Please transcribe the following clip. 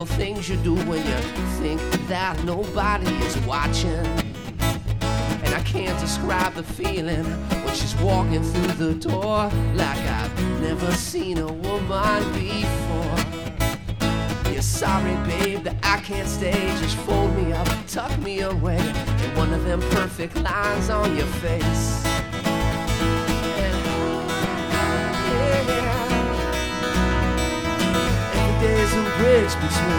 things you do when you think that nobody is watching. And I can't describe the feeling when she's walking through the door like I've never seen a woman before. You're sorry, babe, that I can't stay. Just fold me up, tuck me away in one of them perfect lines on your face. Every day's a bridge between